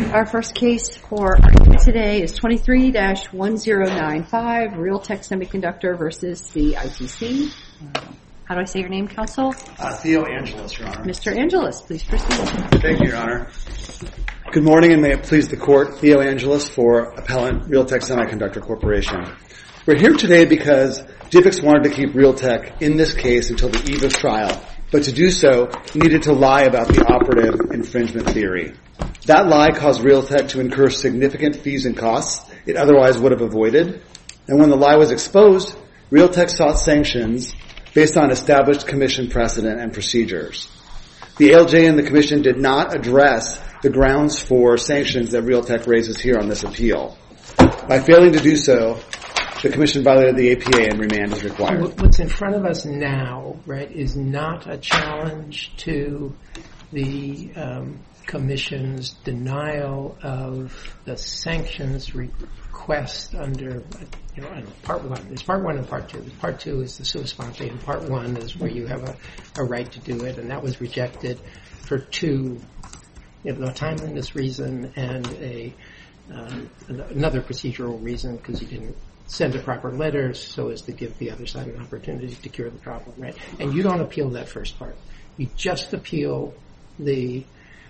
Our first case for argument today is 23-1095, Realtek Semiconductor versus the ITC. How do I say your name, counsel? Theo Angelis, Your Honor. Mr. Angelis, please proceed. Thank you, Your Honor. Good morning, and may it please the Court. Theo Angelis for Appellant Realtek Semiconductor Corporation. We're here today because DivX wanted to keep Realtek in this case until the eve of trial, but to do so, needed to lie about the operative infringement theory. That lie caused Realtek to incur significant fees and costs it otherwise would have avoided. And when the lie was exposed, Realtek sought sanctions based on established commission precedent and procedures. The ALJ and the commission did not address the grounds for sanctions that Realtek raises here on this appeal. By failing to do so, the commission violated the APA and remand is required. What's in front of us now, right, is not a challenge to the Commission's denial of the sanctions request under, Part 1. There's Part 1 and Part 2. Part 2 is the sua sponte, and Part 1 is where you have a right to do it, and that was rejected for two, a timeliness reason and another procedural reason, because you didn't send the proper letters so as to give the other side an opportunity to cure the problem, right? And you don't appeal that first part. You just appeal the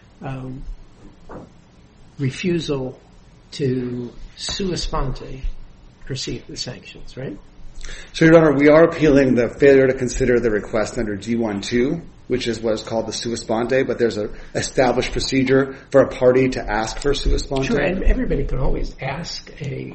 refusal to sua sponte proceed with sanctions, right? So, Your Honor, we are appealing the failure to consider the request under D1-2, which is what is called the sua sponte, but there's an established procedure for a party to ask for sua sponte. Sure, and everybody can always ask a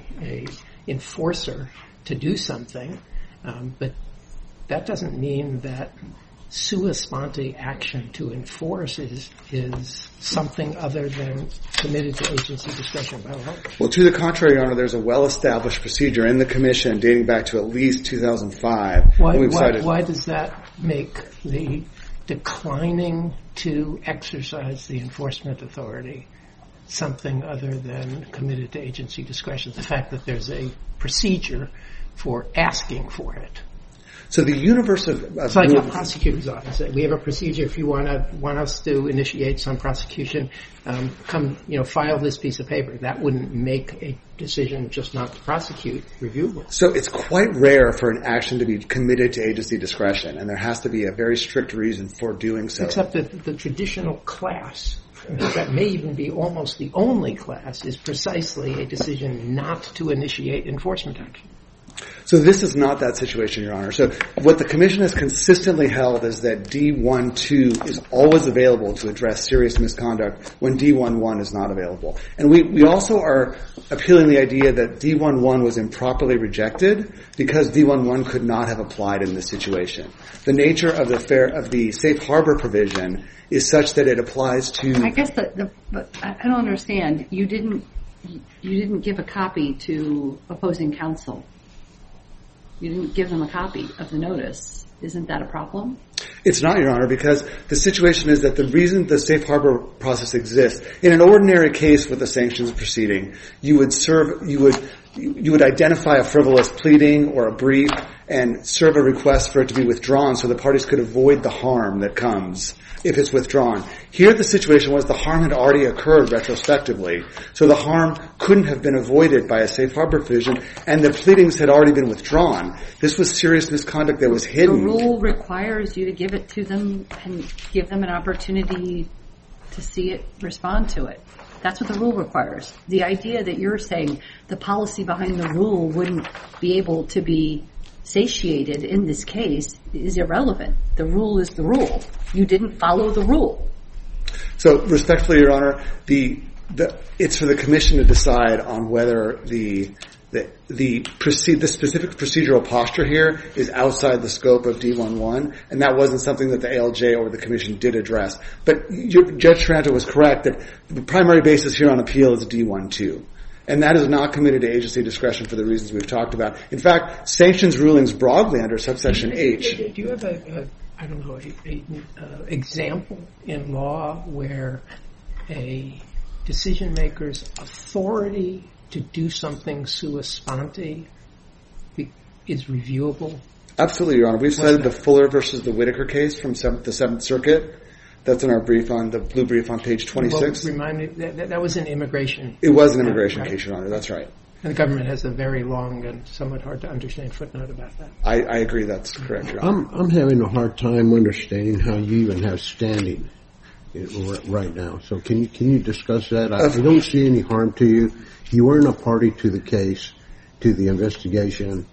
enforcer to do something, but that doesn't mean that sua sponte action to enforce is something other than committed to agency discretion by law. Well, to the contrary, Your Honor, there's a well-established procedure in the Commission dating back to at least 2005. Why does that make the declining to exercise the enforcement authority something other than committed to agency discretion? The fact that there's a procedure for asking for it. So the universe of it's like a prosecutor's office. We have a procedure. If you want us to initiate some prosecution, come, file this piece of paper. That wouldn't make a decision just not to prosecute reviewable. So it's quite rare for an action to be committed to agency discretion, and there has to be a very strict reason for doing so. Except that the traditional class, that may even be almost the only class, is precisely a decision not to initiate enforcement action. So this is not that situation, Your Honor. So what the Commission has consistently held is that D1-2 is always available to address serious misconduct when D1-1 is not available. And we also are appealing the idea that D1-1 was improperly rejected because D1-1 could not have applied in this situation. The nature of the safe harbor provision is such that it applies to... I guess but I don't understand. You didn't give a copy to opposing counsel. You didn't give them a copy of the notice. Isn't that a problem? It's not, Your Honor, because the situation is that the reason the safe harbor process exists, in an ordinary case with a sanctions proceeding, you would identify a frivolous pleading or a brief and serve a request for it to be withdrawn so the parties could avoid the harm that comes if it's withdrawn. Here the situation was the harm had already occurred retrospectively, so the harm couldn't have been avoided by a safe harbor provision, and the pleadings had already been withdrawn. This was serious misconduct that was hidden. The rule requires you to give it to them and give them an opportunity to see it, respond to it. That's what the rule requires. The idea that you're saying the policy behind the rule wouldn't be able to be satiated in this case is irrelevant. The rule is the rule. You didn't follow the rule. So, respectfully, Your Honor, it's for the Commission to decide on whether the specific procedural posture here is outside the scope of D1-1, and that wasn't something that the ALJ or the Commission did address. But Judge Taranto was correct that the primary basis here on appeal is D1-2. And that is not committed to agency discretion for the reasons we've talked about. In fact, sanctions rulings broadly under subsection H. Do you have an example in law where a decision maker's authority to do something sua sponte is reviewable? Absolutely, Your Honor. We've cited the Fuller versus the Whitaker case from the Seventh Circuit. That's in our brief on the blue brief on page 26. Well, remind me, that was an immigration. It was an immigration right. case, Your Honor. That's right. And the government has a very long and somewhat hard to understand footnote about that. I agree. That's correct, Your Honor. I'm having a hard time understanding how you even have standing right now. So can you discuss that? I don't see any harm to you. You weren't a party to the case, to the investigation.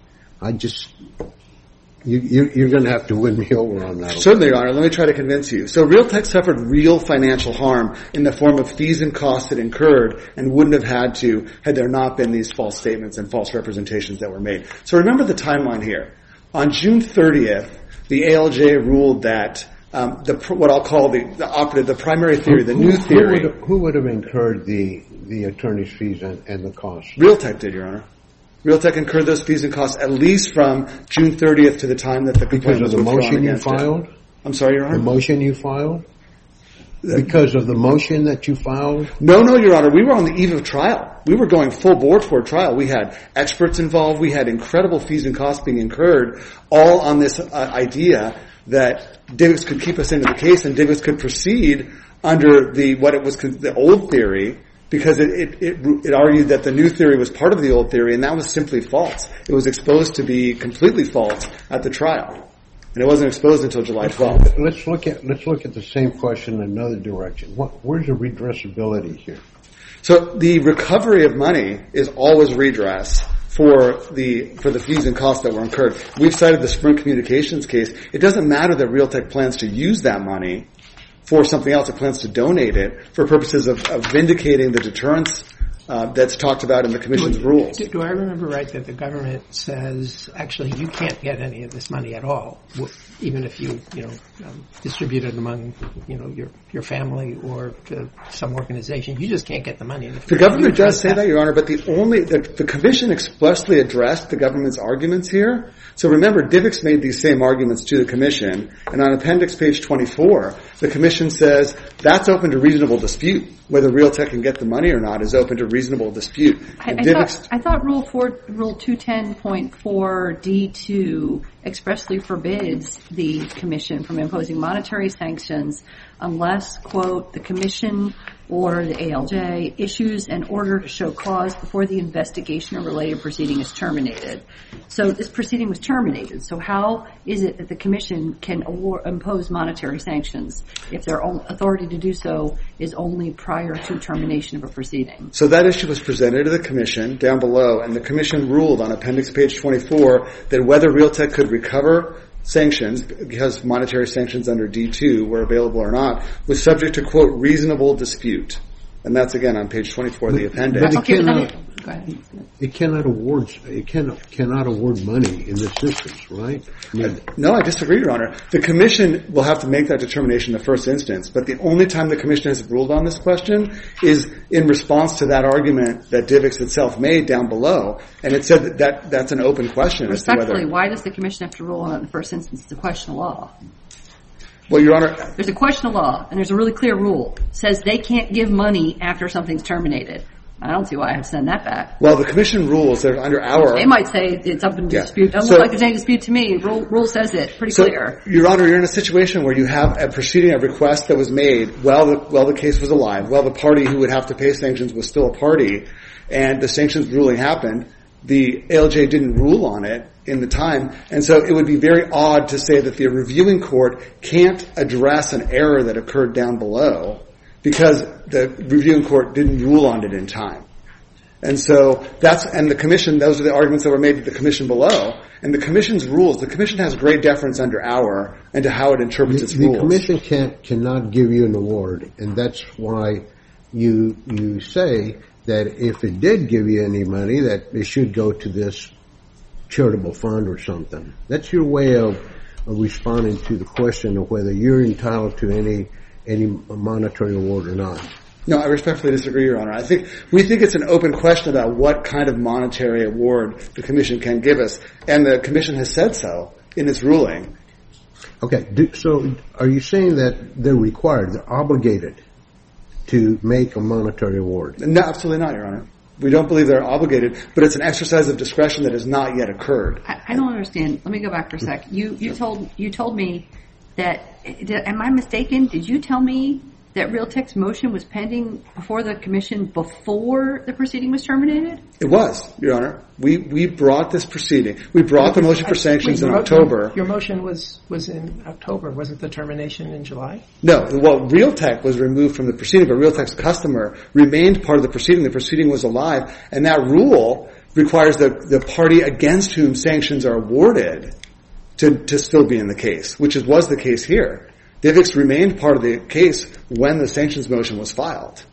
You're going to have to win me over on that. Certainly, Your Honor. Let me try to convince you. So Realtek suffered real financial harm in the form of fees and costs it incurred and wouldn't have had to had there not been these false statements and false representations that were made. So remember the timeline here. On June 30th, the ALJ ruled that what I'll call the primary theory, the new theory. Who would have incurred the attorney's fees and the costs? Realtek did, Your Honor. Realtek incurred those fees and costs at least from June 30th to the time that the complaint was withdrawn against it. Because of the motion you filed? I'm sorry, Your Honor? The motion you filed? Because of the motion that you filed? No, Your Honor. We were on the eve of trial. We were going full board for a trial. We had experts involved. We had incredible fees and costs being incurred, all on this idea that Divix could keep us into the case and Divix could proceed under the old theory, because it argued that the new theory was part of the old theory, and that was simply false. It was exposed to be completely false at the trial, and it wasn't exposed until July 12th. Let's look at the same question in another direction. Where's the redressability here? So the recovery of money is always redress for the fees and costs that were incurred. We've cited the Sprint Communications case. It doesn't matter that Realtek plans to use that money for something else. It plans to donate it for purposes of vindicating the deterrence that's talked about in the Commission's rules. Do I remember right that the government says, actually, you can't get any of this money at all, even if you distribute it among, your family or to some organization? You just can't get the money. The government does say that, Your Honor, but the Commission expressly addressed the government's arguments here. So remember, Divix made these same arguments to the Commission, and on appendix page 24, the Commission says that's open to reasonable dispute. Whether Realtek can get the money or not is open to reasonable dispute. I thought Rule 210.4D2 expressly forbids the Commission from imposing monetary sanctions unless, quote, the Commission or the ALJ issues an order to show cause before the investigation or related proceeding is terminated. So this proceeding was terminated. So how is it that the Commission can impose monetary sanctions if their own authority to do so is only prior to termination of a proceeding? So that issue was presented to the Commission down below, and the Commission ruled on appendix page 24 that whether Realtek could recover sanctions, because monetary sanctions under D2 were available or not, was subject to, quote, reasonable dispute. And that's, again, on page 24 of the appendix. But it cannot award money in this instance, right? No, I disagree, Your Honor. The Commission will have to make that determination in the first instance, but the only time the Commission has ruled on this question is in response to that argument that Divix itself made down below, and it said that that's an open question. Respectfully, why does the Commission have to rule on it in the first instance? It's a question of law. Well, Your Honor, there's a question of law, and there's a really clear rule. It says they can't give money after something's terminated. I don't see why I have to send that back. Well, the Commission rules that under our... They might say it's up in dispute. Doesn't look like there's any dispute to me. Rule says it. Pretty clear. Your Honor, you're in a situation where you have a proceeding, a request that was made while the case was alive, while the party who would have to pay sanctions was still a party, and the sanctions ruling happened. The ALJ didn't rule on it in the time, and so it would be very odd to say that the reviewing court can't address an error that occurred down below because the reviewing court didn't rule on it in time. And so and the Commission, those are the arguments that were made to the Commission below. And the Commission's rules, the Commission has great deference under our and to how it interprets its rules. The Commission cannot give you an award, and that's why you say that if it did give you any money, that it should go to this charitable fund or something. That's your way of responding to the question of whether you're entitled to any monetary award or not. No, I respectfully disagree, Your Honor. We think it's an open question about what kind of monetary award the Commission can give us, and the Commission has said so in its ruling. Okay, so are you saying that they're obligated to make a monetary award? No, absolutely not, Your Honor. We don't believe they're obligated, but it's an exercise of discretion that has not yet occurred. I don't understand. Let me go back for a sec. You told me am I mistaken? Did you tell me that Realtek's motion was pending before the commission before the proceeding was terminated? It was, Your Honor. We brought this proceeding. We brought the motion for sanctions in October. Your motion was in October. Wasn't the termination in July? No. Well, Realtek was removed from the proceeding, but Realtek's customer remained part of the proceeding. The proceeding was alive, and that rule requires the party against whom sanctions are awarded to still be in the case, which was the case here. Divx remained part of the case when the sanctions motion was filed.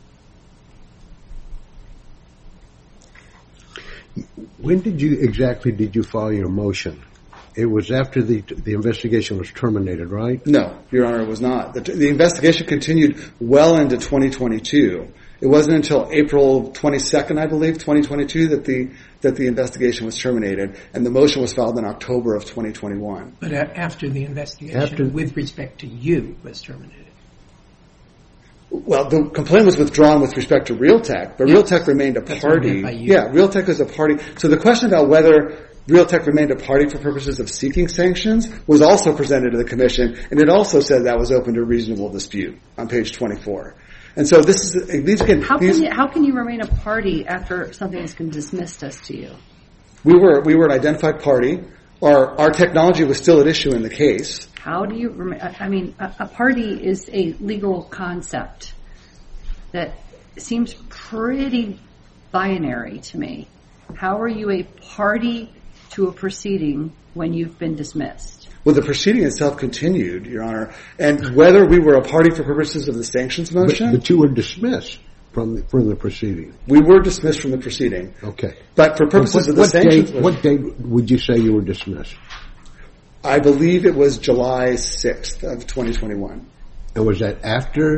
When did you file your motion? It was after the investigation was terminated, right? No, Your Honor, it was not. The investigation continued well into 2022. It wasn't until April 22nd, I believe, 2022, that the investigation was terminated, and the motion was filed in October of 2021. But after the investigation, with respect to you, was terminated. Well, the complaint was withdrawn with respect to Realtek, but yes, Realtek remained a party. Yeah, Realtek was a party. So the question about whether Realtek remained a party for purposes of seeking sanctions was also presented to the commission, and it also said that was open to reasonable dispute on page 24. And so this is these again. How can you remain a party after something has been dismissed as to you? We were an identified party. Our technology was still at issue in the case. How do you remain? I mean, a party is a legal concept that seems pretty binary to me. How are you a party to a proceeding when you've been dismissed? Well, the proceeding itself continued, Your Honor, and whether we were a party for purposes of the sanctions motion, but you were dismissed from the proceeding. We were dismissed from the proceeding. Okay, but for purposes of the sanctions motion, what date would you say you were dismissed? I believe it was July 6th of 2021. And was that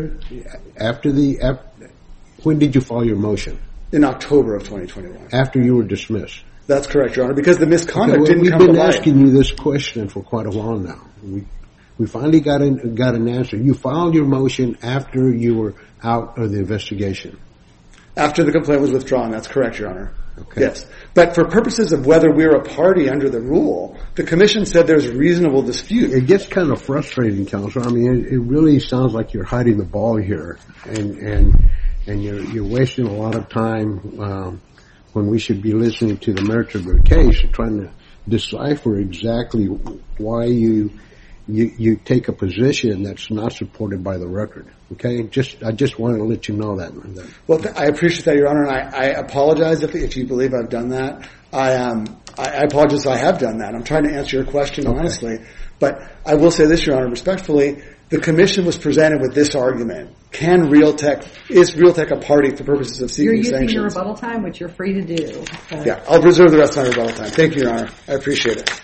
when did you file your motion? In October of 2021. After you were dismissed. That's correct, Your Honor, because the misconduct didn't come to light. We've been asking you this question for quite a while now. We finally got an answer. You filed your motion after you were out of the investigation. After the complaint was withdrawn, that's correct, Your Honor. Okay. Yes. But for purposes of whether we're a party under the rule, the commission said there's reasonable dispute. It gets kind of frustrating, counsel. I mean, it really sounds like you're hiding the ball here, and you're wasting a lot of time when we should be listening to the merits of your case and trying to decipher exactly why you take a position that's not supported by the record. Okay, I just wanted to let you know that. Well, I appreciate that, Your Honor, and I apologize if you believe I've done that. I apologize if I have done that. I'm trying to answer your question honestly, but I will say this, Your Honor, respectfully. The commission was presented with this argument: is Realtek a party for purposes of seeking sanctions? You're using your rebuttal time, which you're free to do. Yeah, I'll reserve the rest of my rebuttal time. Thank you, Your Honor. I appreciate it.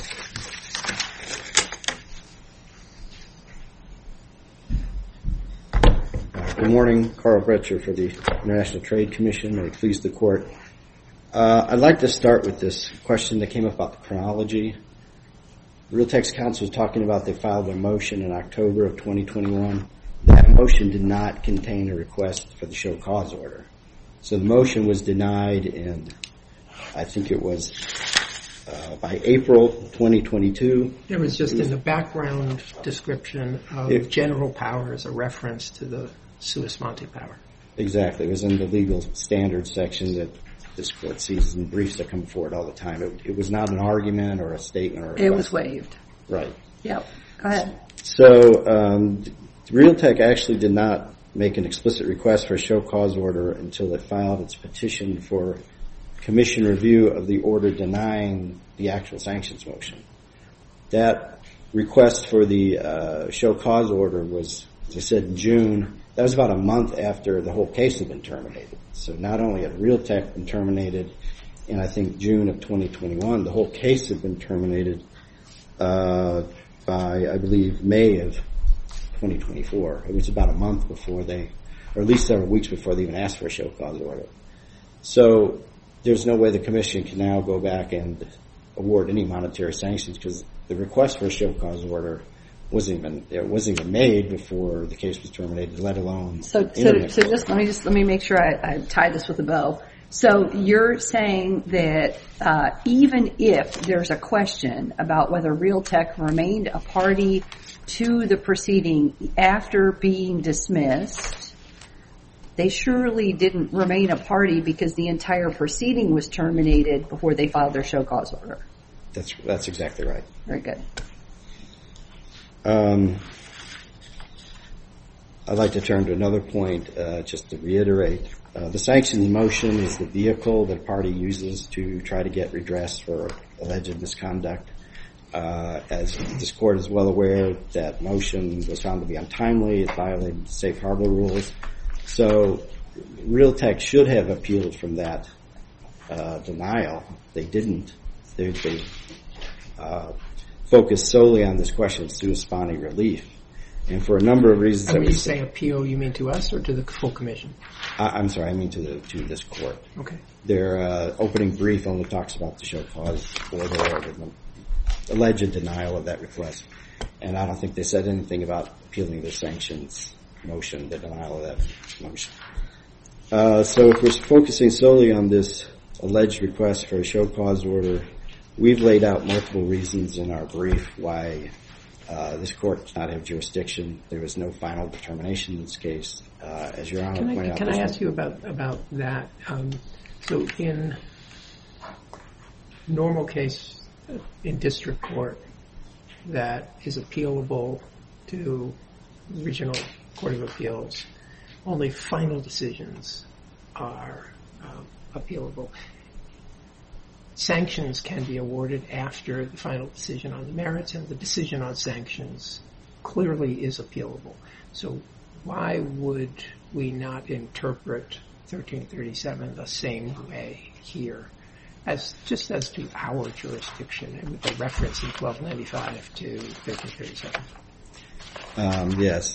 Good morning. Carl Bretcher for the International Trade Commission. May it please the Court. I'd like to start with this question that came up about the chronology. Realtek's counsel was talking about they filed their motion in October of 2021. That motion did not contain a request for the show cause order. So the motion was denied in, I think it was by April 2022. It was just in the background description of general powers, a reference to the sua sponte power. Exactly. It was in the legal standards section that this Court sees in briefs that come forward all the time. It was not an argument or a statement or a request. It was waived. Right. Yep. Go ahead. So Realtek actually did not make an explicit request for a show cause order until it filed its petition for commission review of the order denying the actual sanctions motion. That request for the show cause order was, as I said, in June. That was about a month after the whole case had been terminated. So not only had Realtek been terminated in, I think, June of 2021, the whole case had been terminated by, I believe, May of 2024. It was about a month before or at least several weeks before they even asked for a show cause order. So there's no way the commission can now go back and award any monetary sanctions because the request for a show cause order wasn't even made before the case was terminated, let alone. So just let me make sure I tie this with a bow. So you're saying that even if there's a question about whether Realtek remained a party to the proceeding after being dismissed, they surely didn't remain a party because the entire proceeding was terminated before they filed their show cause order. That's exactly right. Very good. I'd like to turn to another point, just to reiterate. The sanctions motion is the vehicle that a party uses to try to get redress for alleged misconduct. As this court is well aware, that motion was found to be untimely. It violated the safe harbor rules. So Realtek should have appealed from that denial. They didn't. They focused solely on this question of sua sponte relief. And for a number of reasons. And when you say appeal, you mean to us or to the full commission? I'm sorry, I mean to this court. Okay. Their opening brief only talks about the show cause order or the alleged denial of that request. And I don't think they said anything about appealing the sanctions motion, the denial of that motion. So if we're focusing solely on this alleged request for a show cause order, we've laid out multiple reasons in our brief why this court does not have jurisdiction. There was no final determination in this case. As Your Honor pointed out. Can I ask you about that? So in normal case in district court that is appealable to Regional Court of Appeals, only final decisions are appealable. Sanctions can be awarded after the final decision on the merits, and the decision on sanctions clearly is appealable. So why would we not interpret 1337 the same way here, as just as to our jurisdiction, and with a reference in 1295 to 1337? Yes.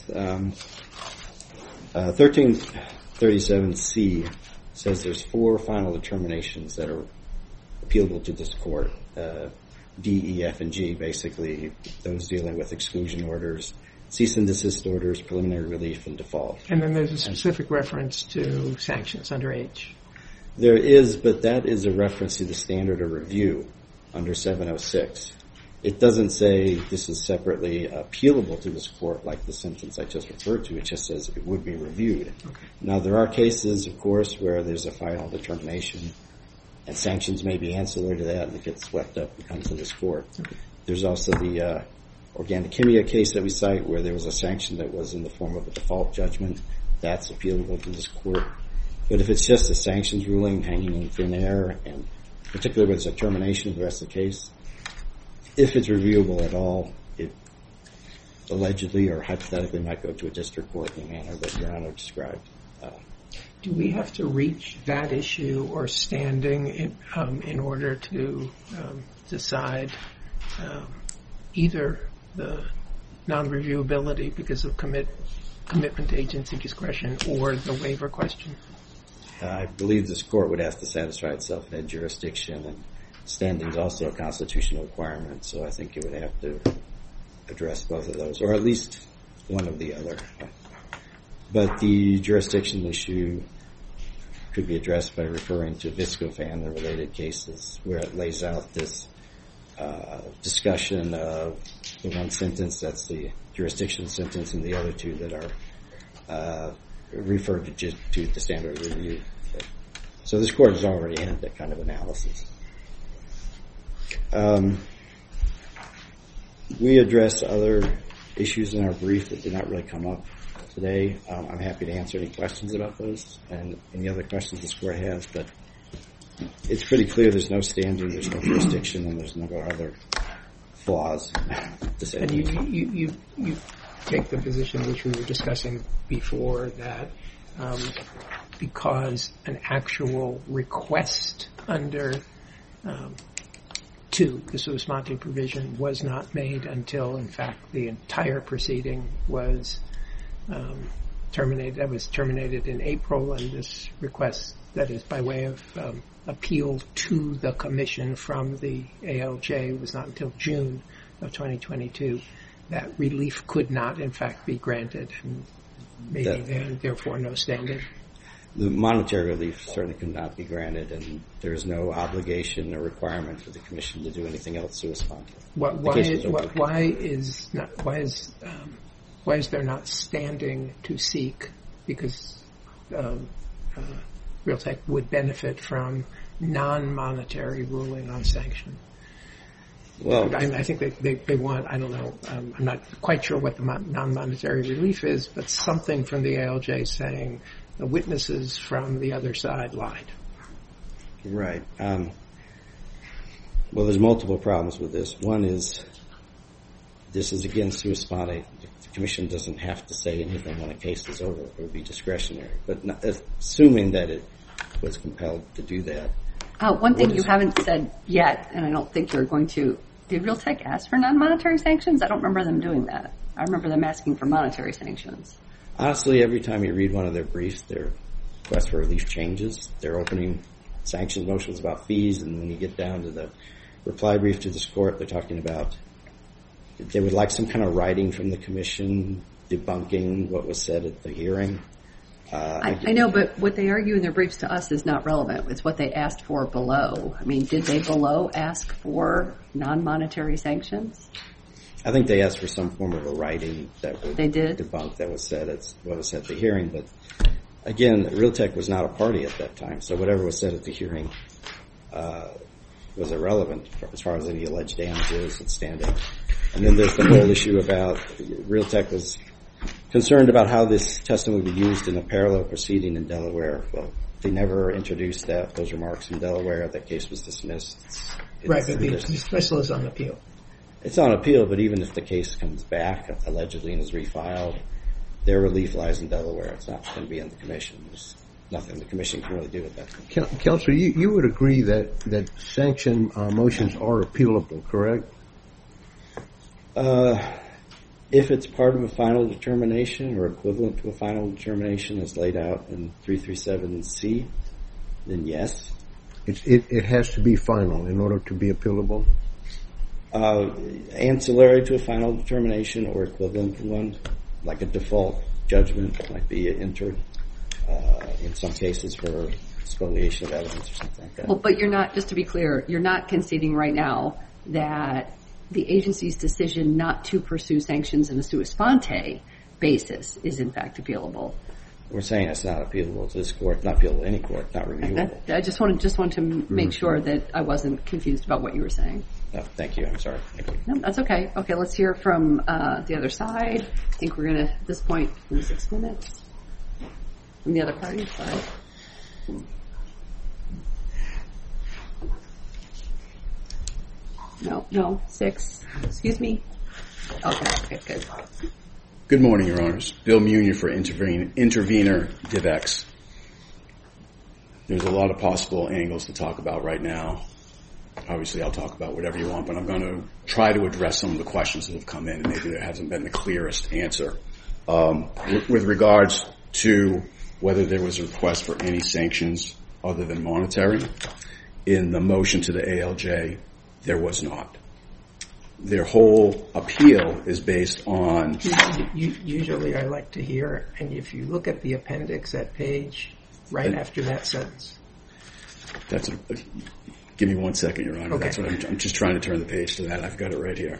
1337C says there's 4 final determinations that are appealable to this court. D, E, F, and G, basically those dealing with exclusion orders, cease and desist orders, preliminary relief, and default. And then there's a specific reference to sanctions under H. There is, but that is a reference to the standard of review under 706. It doesn't say this is separately appealable to this court like the sentence I just referred to. It just says it would be reviewed. Okay. Now, there are cases, of course, where there's a final determination and sanctions may be ancillary to that and it gets swept up and comes to this court. Okay. There's also the Organic Chemia case that we cite where there was a sanction that was in the form of a default judgment. That's appealable to this court. But if it's just a sanctions ruling hanging in thin air, and particularly when it's a termination of the rest of the case, if it's reviewable at all, it allegedly or hypothetically might go to a district court in the manner that Your Honor described. Do we have to reach that issue or standing in order to decide either the non-reviewability because of commitment to agency discretion or the waiver question? I believe this court would have to satisfy itself in jurisdiction, and standing is also a constitutional requirement, so I think it would have to address both of those, or at least one of the other. But the jurisdiction issue could be addressed by referring to Viscofan and the related cases where it lays out this discussion of the one sentence that's the jurisdiction sentence and the other two that are referred to the standard of review. So this court has already had that kind of analysis. We address other issues in our brief that did not really come up today. I'm happy to answer any questions about those and any other questions this court has, but it's pretty clear there's no standing, there's no jurisdiction, and there's no other flaws to say. And you take the position which we were discussing before that because an actual request under the sua sponte provision was not made until, in fact, the entire proceeding was terminated. That was terminated in April, and this request, that is by way of appeal to the commission from the ALJ, was not until June of 2022. That relief could not, in fact, be granted, and maybe therefore no standing. The monetary relief certainly could not be granted, and there is no obligation or requirement for the commission to do anything else sua sponte. Why is there not standing to seek? Because Realtek would benefit from non-monetary ruling on sanction. Well, I think they want, I don't know, I'm not quite sure what the non-monetary relief is, but something from the ALJ saying the witnesses from the other side lied. Right. Well, there's multiple problems with this. One is this is, again, sua sponte. The commission doesn't have to say anything when a case is over. It would be discretionary. But assuming that it was compelled to do that. One thing you haven't said yet, and I don't think you're going to, did Realtek ask for non-monetary sanctions? I don't remember them doing that. I remember them asking for monetary sanctions. Honestly, every time you read one of their briefs, their request for relief changes. Their opening sanctions motions about fees, and when you get down to the reply brief to this court, they're talking about they would like some kind of writing from the commission debunking what was said at the hearing. I know, but what they argue in their briefs to us is not relevant. It's what they asked for below. I mean, did they below ask for non-monetary sanctions? I think they asked for some form of a writing that would They did? debunk that was said at what was said at the hearing. But again, Realtek was not a party at that time, so whatever was said at the hearing was irrelevant as far as any alleged damages and standing. And then there's the whole issue about Realtek was concerned about how this testimony would be used in a parallel proceeding in Delaware. Well, they never introduced those remarks in Delaware. That case was dismissed. Right, but the dismissal is on appeal. It's on appeal, but even if the case comes back allegedly and is refiled, their relief lies in Delaware. It's not going to be in the commission. There's nothing the commission can really do with that. Counselor, you would agree that sanction motions are appealable, correct? If it's part of a final determination or equivalent to a final determination as laid out in 337C, then yes. It has to be final in order to be appealable? Ancillary to a final determination or equivalent to one, like a default judgment might be entered in some cases for spoliation of evidence or something like that. Well, but you're not, just to be clear, you're not conceding right now that the agency's decision not to pursue sanctions in a sua sponte basis is in fact appealable. We're saying it's not appealable to this court, not appealable to any court, not reviewable. I just want to make sure that I wasn't confused about what you were saying. No, thank you. I'm sorry. Thank you. No, that's okay. Okay, let's hear from the other side. I think we're going to, at this point, in 6 minutes. From the other party side. No, 6. Excuse me. Okay, good. Good morning, Your Honors. Bill Munier for Intervenor DivX. There's a lot of possible angles to talk about right now. Obviously, I'll talk about whatever you want, but I'm going to try to address some of the questions that have come in, and maybe there hasn't been the clearest answer. With regards to whether there was a request for any sanctions other than monetary, in the motion to the ALJ, there was not. Their whole appeal is based on... Usually I like to hear, and if you look at the appendix at page right after that sentence. Give me 1 second, Your Honor. Okay. That's what I'm just trying to turn the page to that. I've got it right here.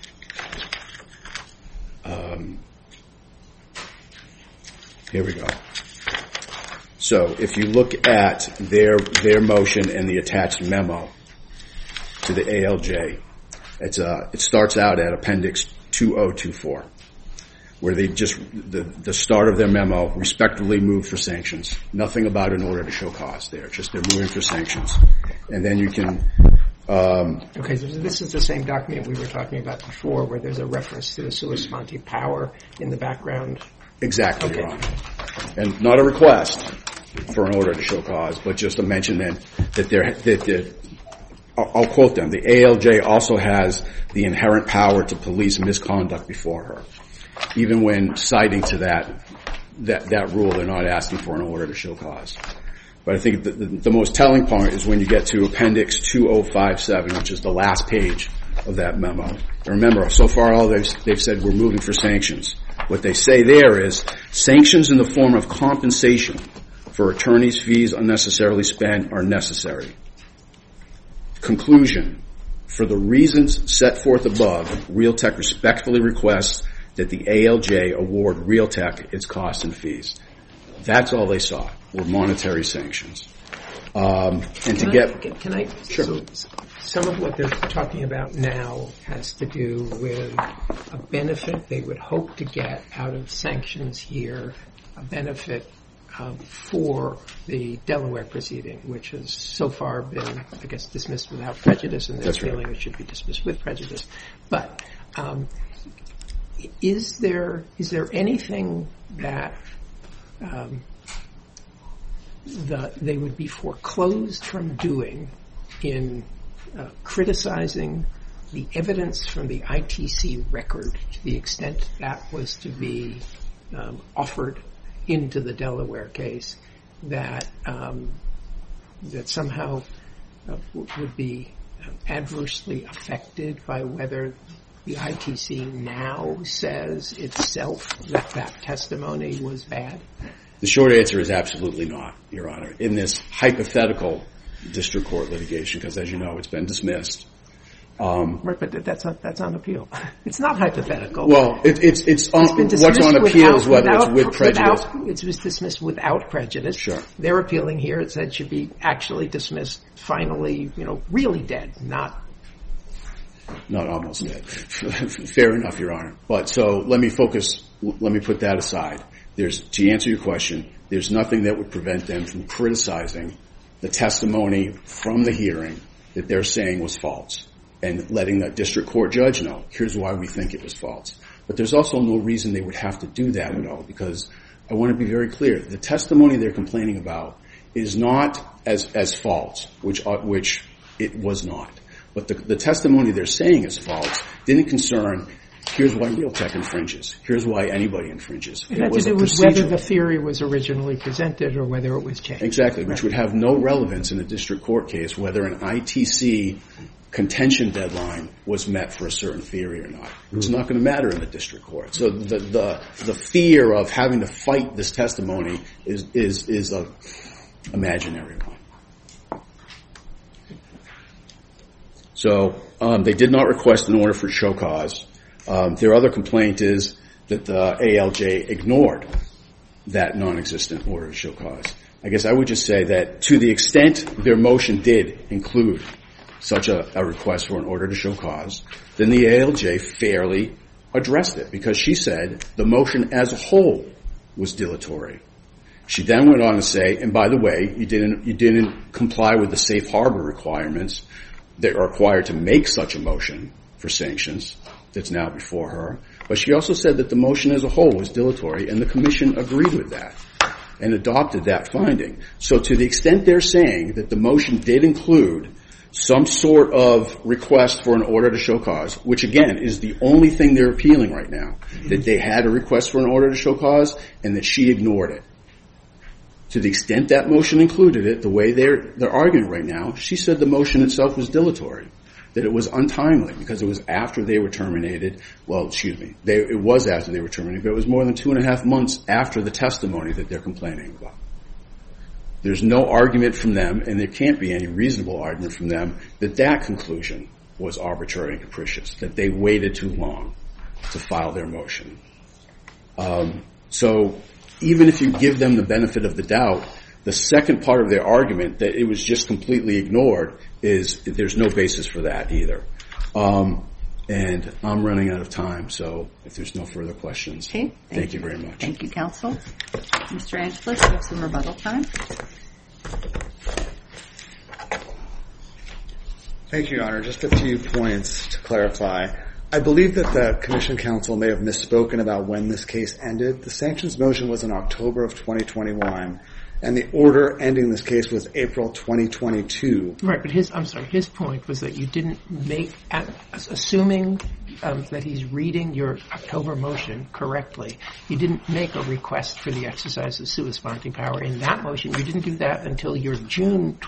Here we go. So if you look at their motion and the attached memo to the ALJ, it starts out at appendix 2024, where they just, the start of their memo, respectively moved for sanctions. Nothing about an order to show cause there. Just they're moving for sanctions. And then you can... Okay, so this is the same document we were talking about before, where there's a reference to the sua sponte power in the background. Exactly, Okay. Your Honor. And not a request for an order to show cause, but just a mention then that I'll quote them. The ALJ also has the inherent power to police misconduct before her. Even when citing to that rule, they're not asking for an order to show cause. But I think the most telling part is when you get to appendix 2057, which is the last page of that memo. And remember, so far all they've said we're moving for sanctions. What they say there is sanctions in the form of compensation for attorneys' fees unnecessarily spent are necessary. Conclusion. For the reasons set forth above, Realtek respectfully requests that the ALJ award Realtek its costs and fees. That's all they sought, were monetary sanctions. Sure. So some of what they're talking about now has to do with a benefit they would hope to get out of sanctions here, a benefit for the Delaware proceeding, which has so far been, I guess, dismissed without prejudice, and they're feeling it should be dismissed with prejudice. But is there anything that they would be foreclosed from doing in criticizing the evidence from the ITC record to the extent that was to be offered into the Delaware case, that somehow would be adversely affected by whether the ITC now says itself that testimony was bad? The short answer is absolutely not, Your Honor. In this hypothetical district court litigation, because as you know, it's been dismissed. Right, but that's on appeal. It's not hypothetical. Well, it's on, what's on appeal is whether it's with prejudice. It was dismissed without prejudice. Sure. They're appealing here. It said it should be actually dismissed, finally, really dead, not almost dead. Fair enough, Your Honor. But so let me put that aside. To answer your question, there's nothing that would prevent them from criticizing the testimony from the hearing that they're saying was false and letting the district court judge know, here's why we think it was false. But there's also no reason they would have to do that at all, because I want to be very clear. The testimony they're complaining about is not as false, which it was not. But the testimony they're saying is false didn't concern, here's why Realtek infringes. Here's why anybody infringes. It had to do with whether the theory was originally presented or whether it was changed. Exactly, which would have no relevance in a district court case whether an ITC contention deadline was met for a certain theory or not. It's not going to matter in the district court. So the fear of having to fight this testimony is a imaginary one. So they did not request an order for show cause. Their other complaint is that the ALJ ignored that non-existent order to show cause. I guess I would just say that to the extent their motion did include such a request for an order to show cause, then the ALJ fairly addressed it, because she said the motion as a whole was dilatory. She then went on to say, and by the way, you didn't comply with the safe harbor requirements that are required to make such a motion for sanctions that's now before her. But she also said that the motion as a whole was dilatory, and the commission agreed with that and adopted that finding. So to the extent they're saying that the motion did include some sort of request for an order to show cause, which again is the only thing they're appealing right now, that they had a request for an order to show cause and that she ignored it. To the extent that motion included it, the way they're arguing right now, she said the motion itself was dilatory, that it was untimely because it was after they were terminated. Well, it was after they were terminated, but it was more than 2.5 months after the testimony that they're complaining about. There's no argument from them, and there can't be any reasonable argument from them, that conclusion was arbitrary and capricious, that they waited too long to file their motion. So even if you give them the benefit of the doubt, the second part of their argument, that it was just completely ignored, is that there's no basis for that either. And I'm running out of time, so if there's no further questions, okay, thank you very much. Thank you, counsel. Mr. Angeles, you have some rebuttal time. Thank you, Your Honor. Just a few points to clarify. I believe that the Commission counsel may have misspoken about when this case ended. The sanctions motion was in October of 2021, and the order ending this case was April 2022. Right, but his point was that you didn't make, assuming that he's reading your October motion correctly, you didn't make a request for the exercise of sua sponte power in that motion. You didn't do that until your June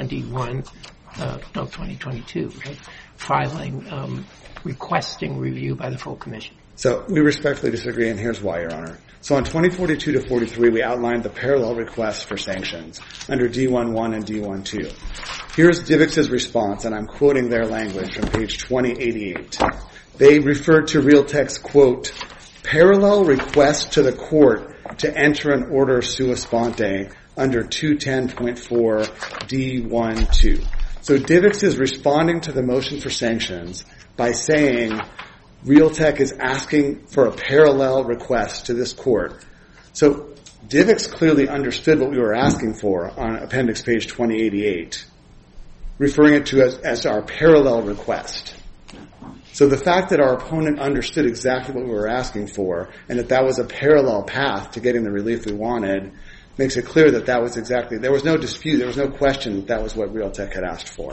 2022, right? Filing, requesting review by the full Commission. So we respectfully disagree, and here's why, Your Honor. So on 2042 to 43, we outlined the parallel requests for sanctions under D11 and D12. Here's DivX's response, and I'm quoting their language from page 2088. They referred to Realtek's, quote, parallel request to the court to enter an order sua sponte under 210.4 D12. So DivX is responding to the motion for sanctions by saying Realtek is asking for a parallel request to this court. So DivX clearly understood what we were asking for on appendix page 2088, referring it to as our parallel request. So the fact that our opponent understood exactly what we were asking for and that was a parallel path to getting the relief we wanted makes it clear that that was exactly, there was no dispute, there was no question that was what Realtek had asked for.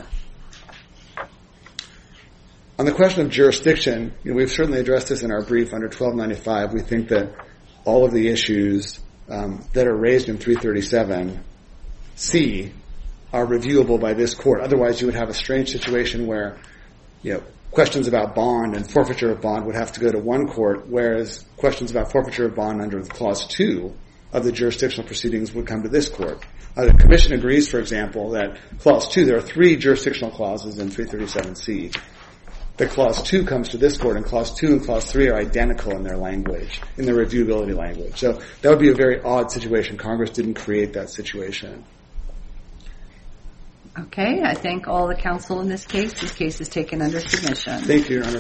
On the question of jurisdiction, we've certainly addressed this in our brief under 1295. We think that all of the issues that are raised in 337C are reviewable by this court. Otherwise, you would have a strange situation where, questions about bond and forfeiture of bond would have to go to one court, whereas questions about forfeiture of bond under Clause 2 of the jurisdictional proceedings would come to this court. The Commission agrees, for example, that Clause 2, there are 3 jurisdictional clauses in 337C. That Clause 2 comes to this court, and Clause 2 and Clause 3 are identical in their language, in their reviewability language. So that would be a very odd situation. Congress didn't create that situation. Okay, I thank all the counsel in this case. This case is taken under submission. Thank you, Your Honor.